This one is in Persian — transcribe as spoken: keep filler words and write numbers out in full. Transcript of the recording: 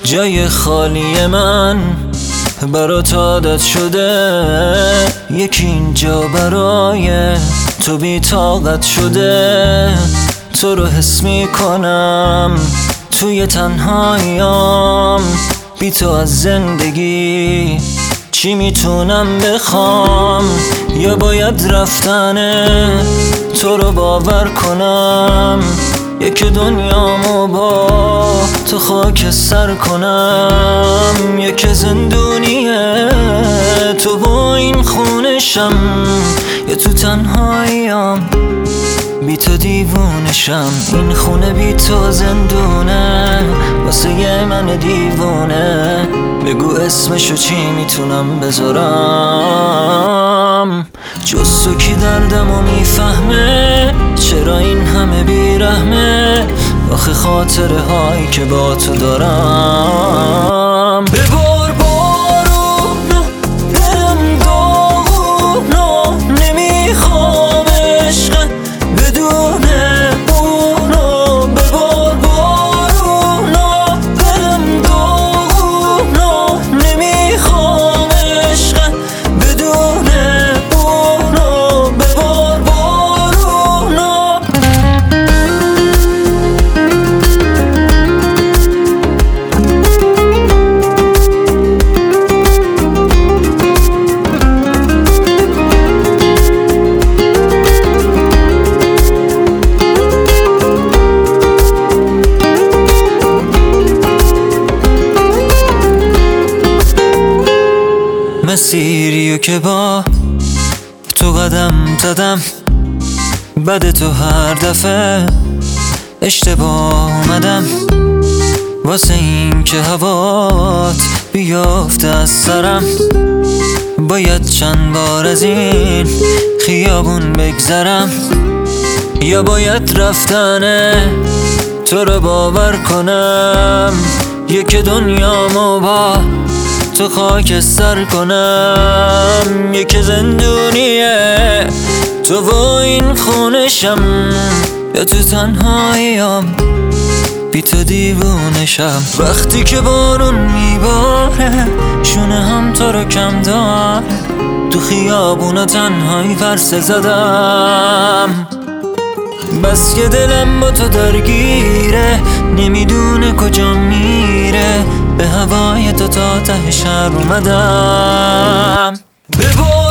جای خالی من برات عادت شده، یکی اینجا برای تو بی طاقت شده. تو رو حس میکنم توی تنهاییام، بی تو از زندگی چی میتونم بخوام؟ یا باید رفتنه تو رو باور کنم، یک دنیامو با تو خاک سر کنم. یک زندونیه تو با این خونشم، یا تو تنهاییام بی تو دیوونشم. این خونه بی تو زندونه واسه من دیوونه. بگو اسمشو چی میتونم بذارم؟ جز تو کی دردمو میفهمه؟ چرا این همه بیرحمه؟ آخه خاطره هایی که با تو دارم. ببار بارونو دلم داغونو، نمیخوام عشق بدون اونو. ببار بارونو دلم داغونو، نمیخوام عشق بدون اونو. ببار بارونو. مسیریو که با تو قدم زدم، بعد تو هر دفعه اشتباه اومدم. واسه این که هوات بیافته از سرم، باید چند بار از این خیابون بگذرم. یا باید رفتنه تو رو باور کنم، یک دنیامو با تو خاک سر کنم. یک زندونیه تو و این خونشم، یا تو تنهاییام بی تو دیوونشم. وقتی که بارون میباره شونه هم تو رو کم دار، تو خیابونا تنهایی ورسه زدم. بس که دلم با تو درگیره، نمیدونه کجا میره. به هوای تو تا ته شهر اومدم.